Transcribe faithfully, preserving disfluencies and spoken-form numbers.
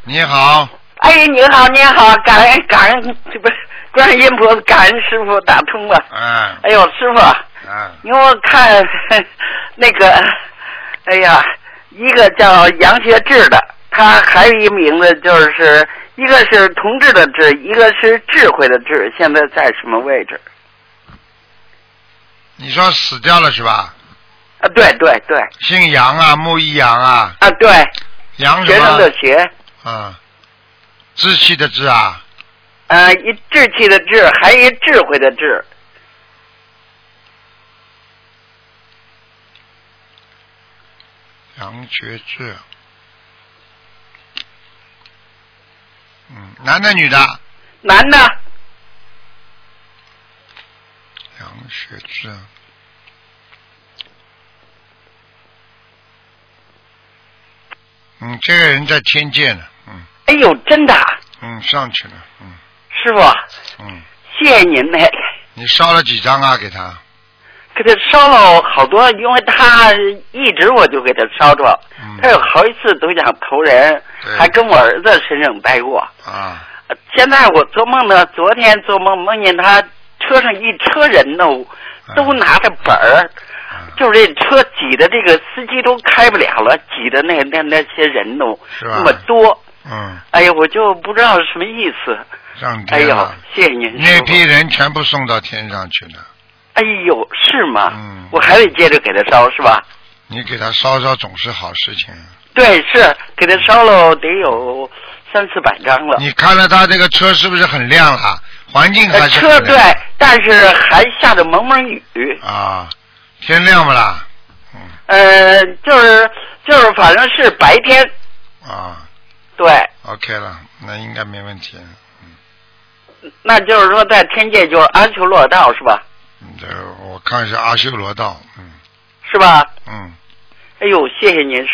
你好。 哎，你好，你好，感恩感恩，这不是观世音菩萨，感恩师傅打通了。 嗯。 哎呦，师傅。 嗯。 你给我看那个，哎呀，一个叫杨学志的，他还有一名字就是一个是同志的志，一个是智慧的智，现在在什么位置？ 你说死掉了是吧？ 啊，对对对。 姓杨啊，木一杨啊。 啊，对。 杨什么？ 学生的学。 啊。志气的志啊。 呃，一志气的志，还有一智慧的智。 杨学志。嗯，男的女的？ 男的。 杨学志。嗯，这个人在天界呢。嗯。 哎呦，真的。 嗯，上去了。嗯。 师傅。 嗯。 谢谢您呢。 你烧了几张啊？给他。 给他烧了好多，因为他一直我就给他烧着，嗯、他有好几次都想投人，还跟我儿子身上待过。 啊。 现在我做梦呢，昨天做梦梦见他车上一车人呢，都拿着本儿，啊、就是这车挤的这个司机都开不了了，挤的那那那些人都那么多。 嗯。 哎呀，我就不知道什么意思。 上天。 哎呦，谢谢您。 那批人全部送到天上去了。 哎呦，是吗？ 嗯。 我还得接着给他烧，是吧？ 你给他烧烧总是好事情。 对，是给他烧了得有三四百张了。 你看了他这个车是不是很亮啊？环境还是很亮。车对，但是还下着蒙蒙雨。 啊，天亮不啦？ 嗯。呃，就是就是，反正是白天。 啊。 对。 OK 了，那应该没问题。 嗯。那就是说，在天界就是阿修罗道是吧？ 这我看是阿修罗道，嗯。 是吧？ 嗯。 哎呦，谢谢您，师